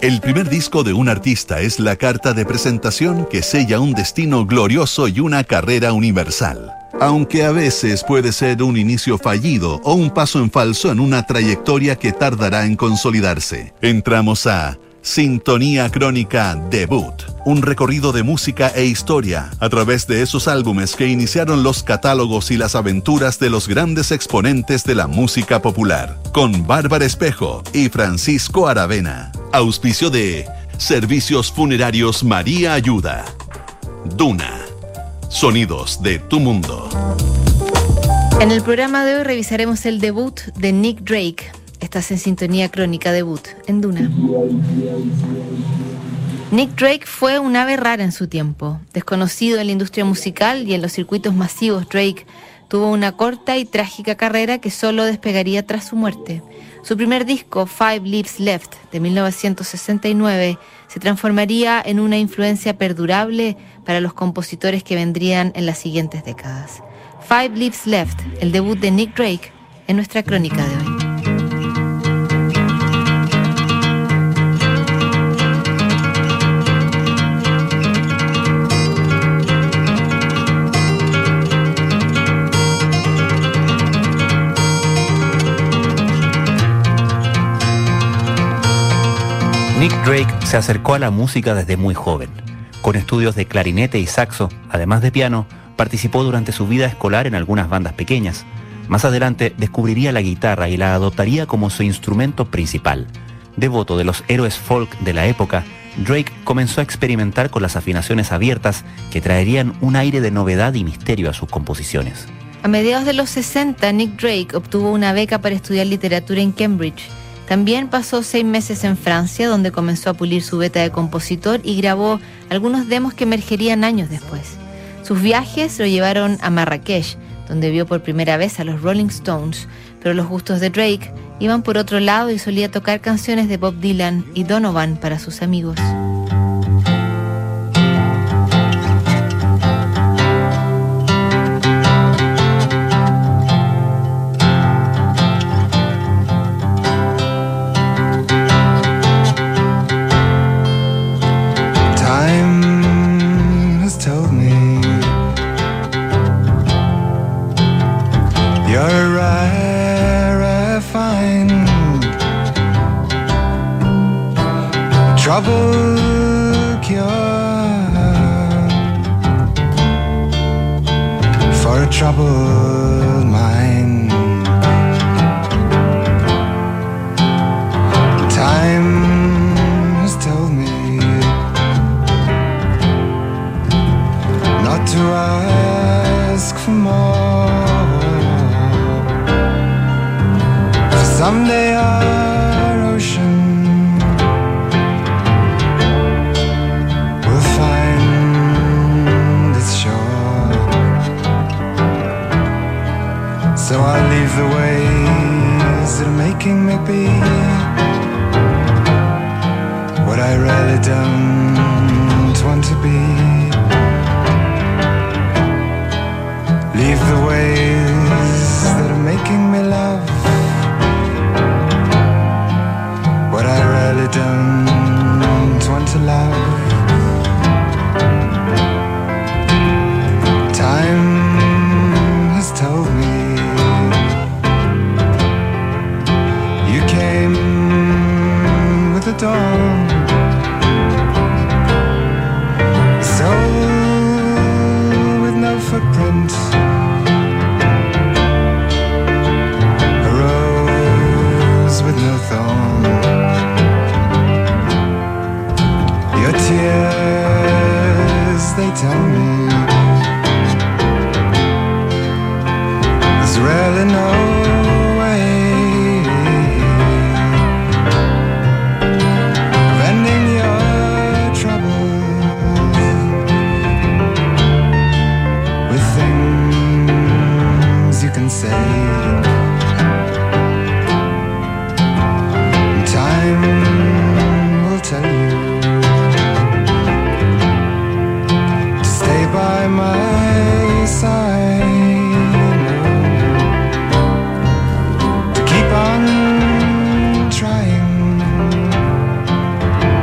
El primer disco de un artista es la carta de presentación que sella un destino glorioso y una carrera universal. Aunque a veces puede ser un inicio fallido o un paso en falso en una trayectoria que tardará en consolidarse. Entramos a Sintonía Crónica Debut, un recorrido de música e historia a través de esos álbumes que iniciaron los catálogos y las aventuras de los grandes exponentes de la música popular, con Bárbara Espejo y Francisco Aravena. Auspicio de Servicios Funerarios María Ayuda. Duna. Sonidos de tu mundo. En el programa de hoy revisaremos el debut de Nick Drake. Estás en Sintonía Crónica Debut, en Duna. Nick Drake fue un ave rara en su tiempo. Desconocido en la industria musical y en los circuitos masivos, Drake tuvo una corta y trágica carrera que solo despegaría tras su muerte. Su primer disco, Five Lives Left, de 1969, se transformaría en una influencia perdurable para los compositores que vendrían en las siguientes décadas. Five Lives Left, el debut de Nick Drake, en nuestra crónica de hoy. Nick Drake se acercó a la música desde muy joven. Con estudios de clarinete y saxo, además de piano, participó durante su vida escolar en algunas bandas pequeñas. Más adelante descubriría la guitarra y la adoptaría como su instrumento principal. Devoto de los héroes folk de la época, Drake comenzó a experimentar con las afinaciones abiertas que traerían un aire de novedad y misterio a sus composiciones. A mediados de los 60, Nick Drake obtuvo una beca para estudiar literatura en Cambridge. También pasó 6 meses en Francia, donde comenzó a pulir su beta de compositor y grabó algunos demos que emergerían años después. Sus viajes lo llevaron a Marrakech, donde vio por primera vez a los Rolling Stones, pero los gustos de Drake iban por otro lado y solía tocar canciones de Bob Dylan y Donovan para sus amigos. Trouble cure for a troubled mind. Time has told me not to ask for more, for someday our ocean so I'll leave the ways that are making me be what I really don't want to be. Leave the ways that are making me love what I really don't want to love. Time has told me with the dawn, a soul with no footprint, a rose with no thorn. Your tears, they tell me there's really no say. Time will tell you to stay by my side, to keep on trying,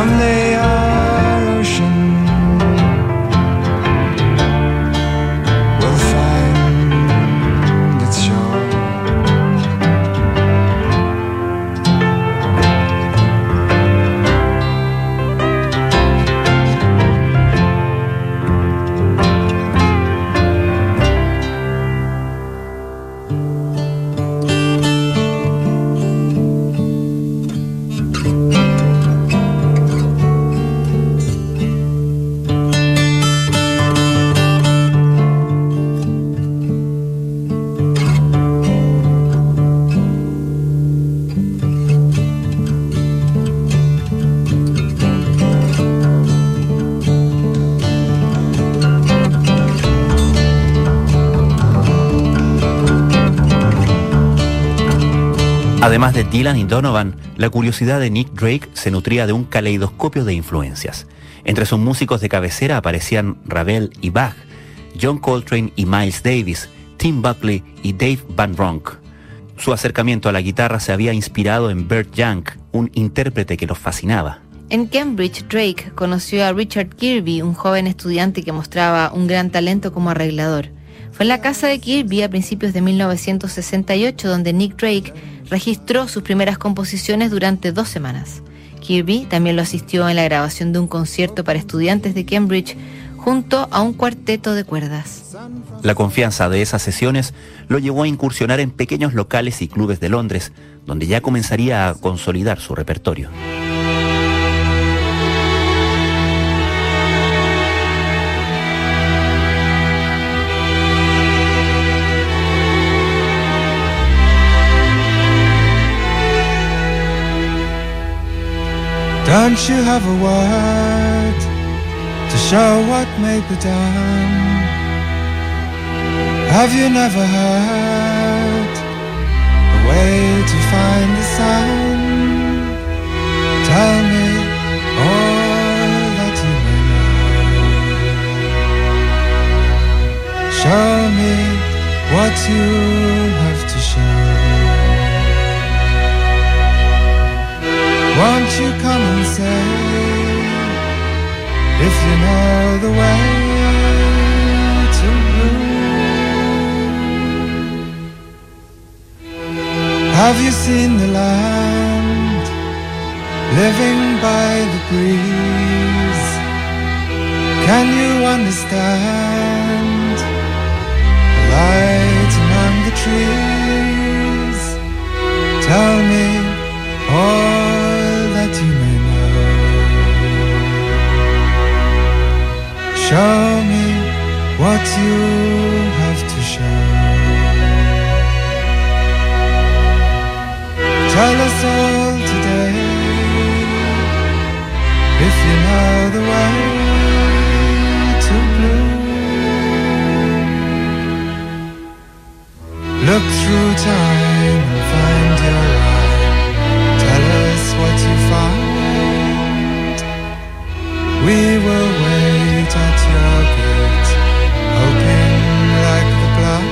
Someday our ocean will find its shore. Además de Dylan y Donovan, la curiosidad de Nick Drake se nutría de un caleidoscopio de influencias. Entre sus músicos de cabecera aparecían Ravel y Bach, John Coltrane y Miles Davis, Tim Buckley y Dave Van Ronk. Su acercamiento a la guitarra se había inspirado en Burt Young, un intérprete que los fascinaba. En Cambridge, Drake conoció a Richard Kirby, un joven estudiante que mostraba un gran talento como arreglador. Fue en la casa de Kirby a principios de 1968 donde Nick Drake registró sus primeras composiciones durante 2 semanas. Kirby también lo asistió en la grabación de un concierto para estudiantes de Cambridge junto a un cuarteto de cuerdas. La confianza de esas sesiones lo llevó a incursionar en pequeños locales y clubes de Londres, donde ya comenzaría a consolidar su repertorio. Don't you have a word to show what may be done? Have you never heard a way to find the sun? Tell me all that you may know. Show me what you have to show. Won't you come and say if you know the way to blue? Have you seen the land living by the breeze? Can you understand the light among the trees? Tell me all that you may know. Show me what you have to show. Tell us all today if you know the way to blue. Look through time and find your eye. Tell us what you find. We will wait at your gate, hoping like the blind.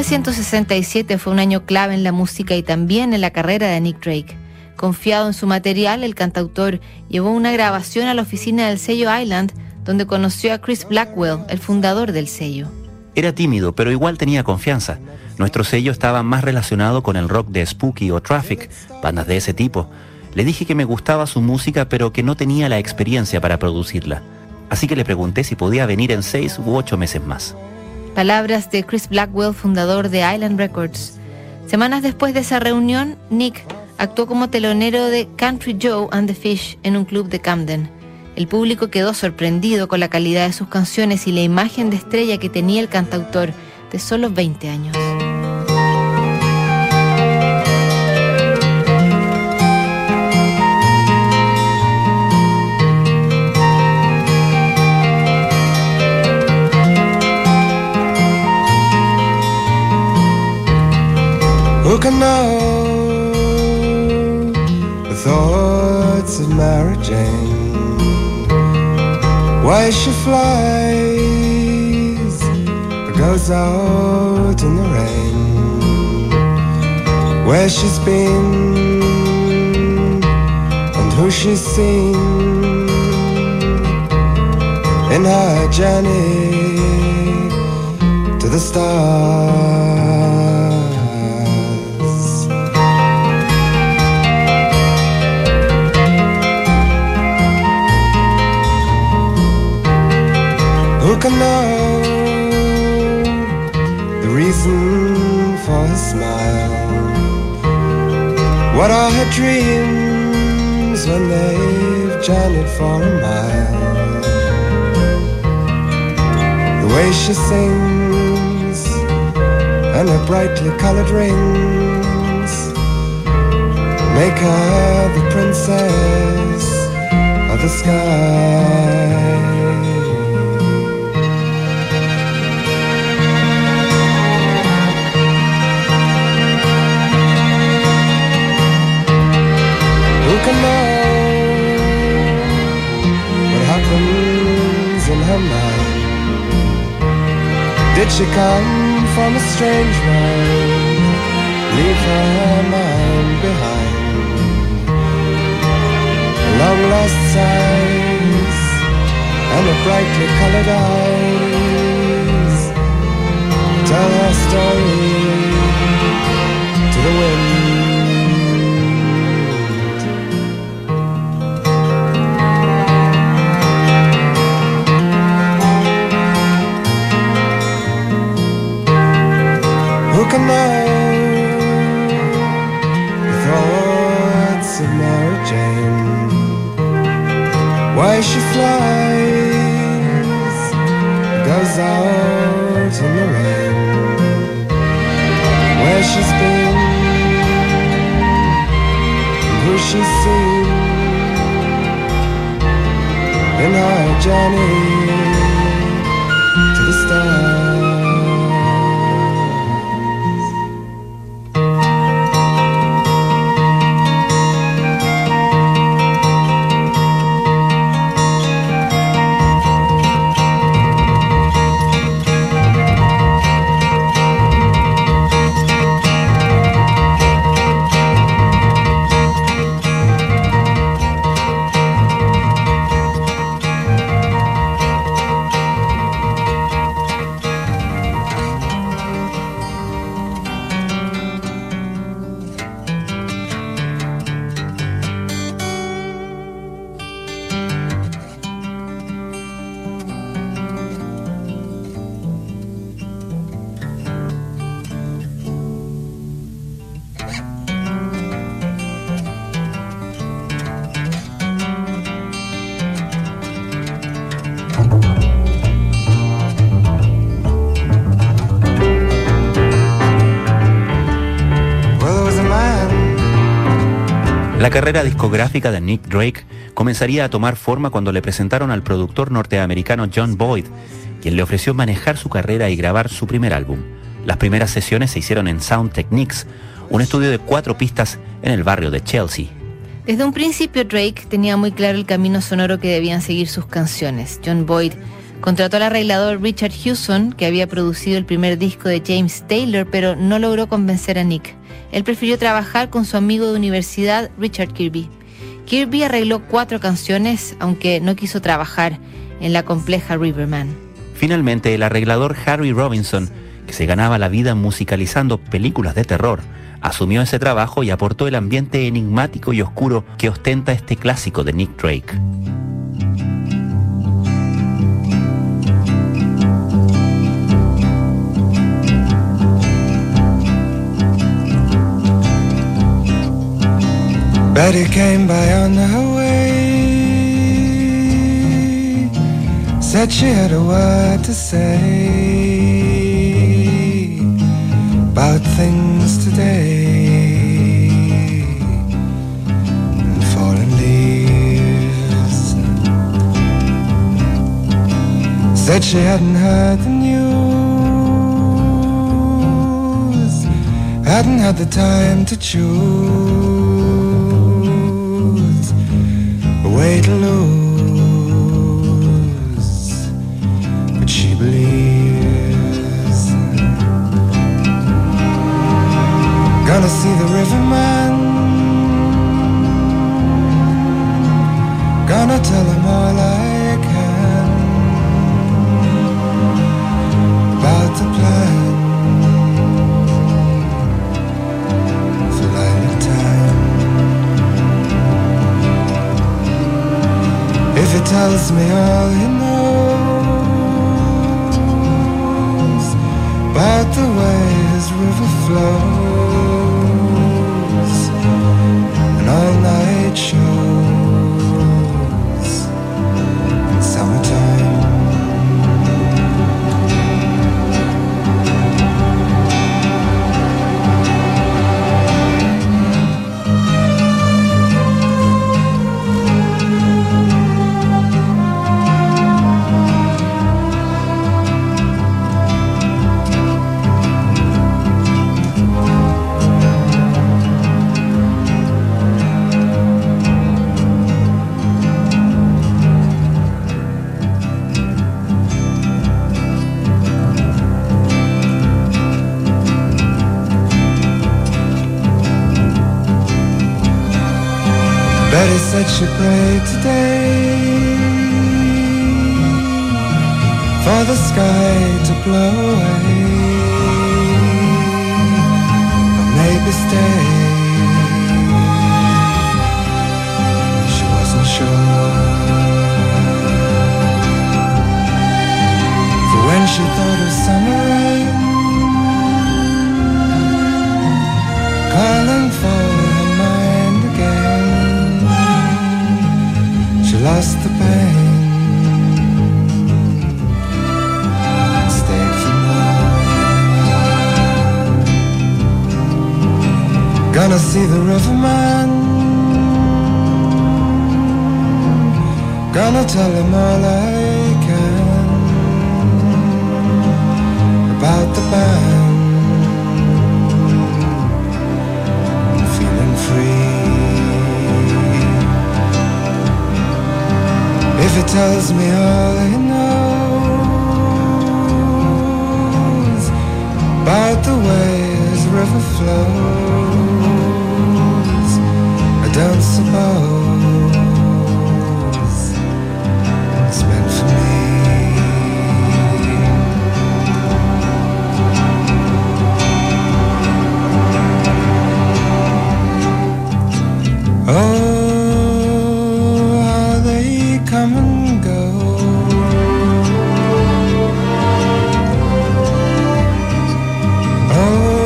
1967 fue un año clave en la música y también en la carrera de Nick Drake. Confiado en su material, el cantautor llevó una grabación a la oficina del sello Island, donde conoció a Chris Blackwell, el fundador del sello. Era tímido, pero igual tenía confianza. Nuestro sello estaba más relacionado con el rock de Spooky o Traffic, bandas de ese tipo. Le dije que me gustaba su música, pero que no tenía la experiencia para producirla. Así que le pregunté si podía venir en 6 u 8 meses más. Palabras de Chris Blackwell, fundador de Island Records. Semanas después de esa reunión, Nick actuó como telonero de Country Joe and the Fish en un club de Camden. El público quedó sorprendido con la calidad de sus canciones y la imagen de estrella que tenía el cantautor de solo 20 años. Who can know the thoughts of Mary Jane? Why she flies or goes out in the rain? Where she's been and who she's seen in her journey to the stars. Who can know the reason for her smile? What are her dreams when they've journeyed for a mile? The way she sings and her brightly colored rings make her the princess of the sky. Who can know what happens in her mind? Did she come from a strange world, leave her mind behind? Long lost sighs and her brightly colored eyes tell her story to the wind. Who can know the thoughts of Mary Jane? Why she flies, goes out in the rain? Where she's been, and who she's seen in her journey to the stars. La carrera discográfica de Nick Drake comenzaría a tomar forma cuando le presentaron al productor norteamericano John Boyd, quien le ofreció manejar su carrera y grabar su primer álbum. Las primeras sesiones se hicieron en Sound Techniques, un estudio de 4 pistas en el barrio de Chelsea. Desde un principio Drake tenía muy claro el camino sonoro que debían seguir sus canciones. John Boyd Contrató al arreglador Richard Hewson, que había producido el primer disco de James Taylor, pero no logró convencer a Nick. Él prefirió trabajar con su amigo de universidad, Richard Kirby. Kirby arregló 4 canciones, aunque no quiso trabajar en la compleja Riverman. Finalmente, el arreglador Harry Robinson, que se ganaba la vida musicalizando películas de terror, asumió ese trabajo y aportó el ambiente enigmático y oscuro que ostenta este clásico de Nick Drake. Betty came by on her way, said she had a word to say about things today and fallen leaves. Said she hadn't heard the news, hadn't had the time to choose a way to lose, but she believes. Gonna see the riverman, gonna tell him all I can about the plan for Lilac time. If he tells me all he knows about the way his river flows and all-night shows in summertime. Betty said she prayed today for the sky to blow away, or maybe stay. She wasn't sure, for when she thought of summer rain calling for her mind again, she lost the pain and stayed for more. Gonna see the riverman, gonna tell him all I can about the band, feeling free. If he tells me all he knows about the way his river flows, I don't suppose it's meant for me. Oh, how they come and go, oh,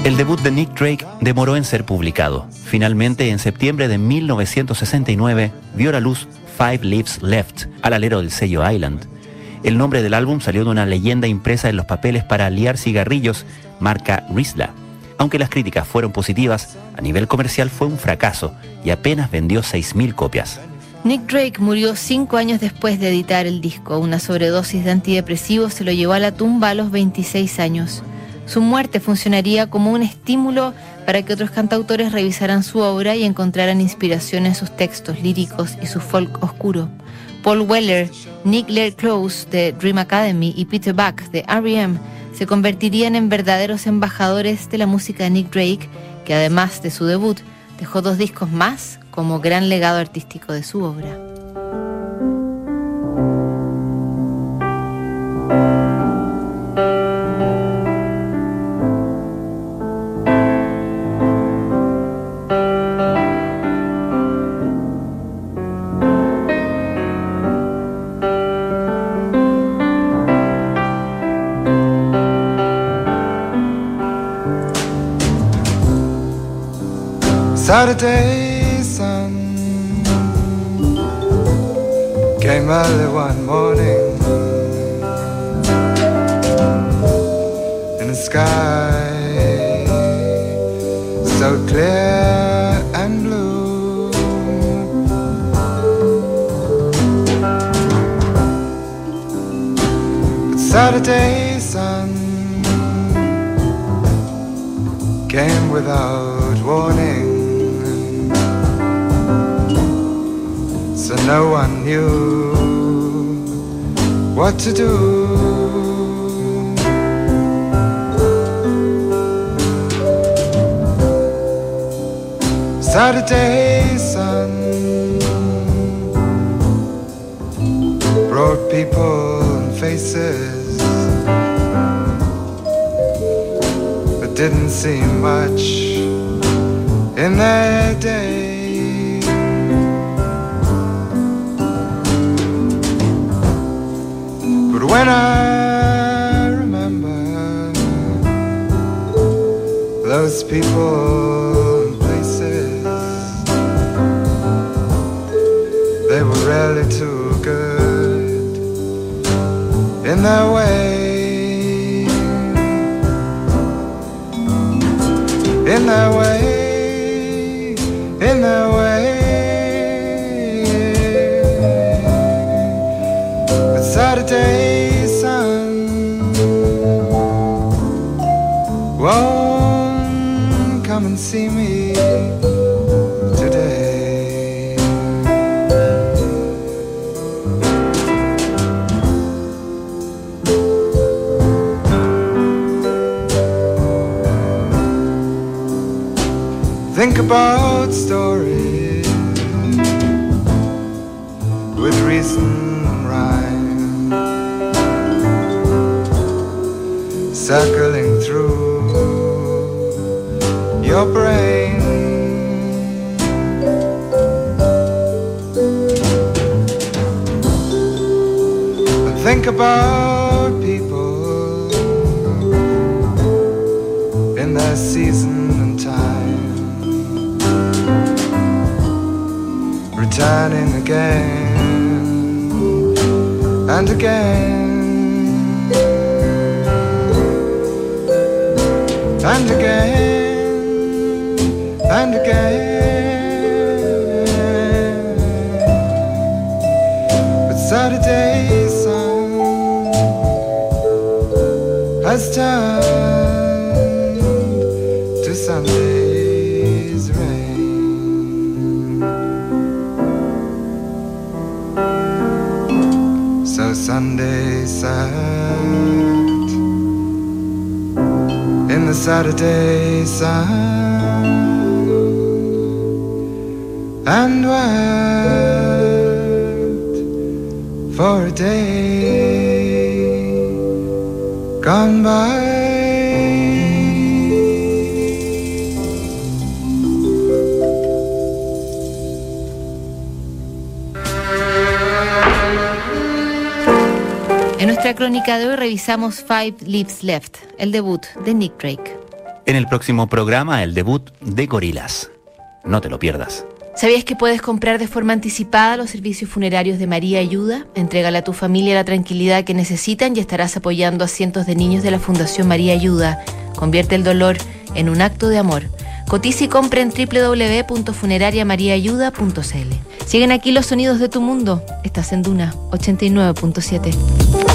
El debut de Nick Drake demoró en ser publicado. Finalmente, en septiembre de 1969, vio la luz Five Leaves Left, al alero del sello Island. El nombre del álbum salió de una leyenda impresa en los papeles para liar cigarrillos, marca Rizla. Aunque las críticas fueron positivas, a nivel comercial fue un fracaso y apenas vendió 6.000 copias. Nick Drake murió 5 años después de editar el disco. Una sobredosis de antidepresivos se lo llevó a la tumba a los 26 años. Su muerte funcionaría como un estímulo para que otros cantautores revisaran su obra y encontraran inspiración en sus textos líricos y su folk oscuro. Paul Weller, Nick Laird Close de Dream Academy y Peter Buck de R.E.M. se convertirían en verdaderos embajadores de la música de Nick Drake, que además de su debut, dejó 2 discos más como gran legado artístico de su obra. Saturday sun came early one morning in a sky so clear and blue. But Saturday sun came without warning, so no one knew what to do. Saturday sun brought people and faces, but didn't seem much in their day. When I remember those people and places, they were really too good in their way, in their way, in their way. But Saturday won't come and see me today. Think about stories with reason and rhyme, circling through your brain. And think about people in their season and time, returning again and again and again and again. But Saturday sun has turned to Sunday's rain. So Sunday sat in the Saturday sun and wept for a day gone by. En nuestra crónica de hoy revisamos Five Leaves Left, el debut de Nick Drake. En el próximo programa, el debut de Gorillaz. No te lo pierdas. ¿Sabías que puedes comprar de forma anticipada los servicios funerarios de María Ayuda? Entrégale a tu familia la tranquilidad que necesitan y estarás apoyando a cientos de niños de la Fundación María Ayuda. Convierte el dolor en un acto de amor. Cotiza y compra en www.funerariamariaayuda.cl. Siguen aquí los sonidos de tu mundo. Estás en Duna 89.7.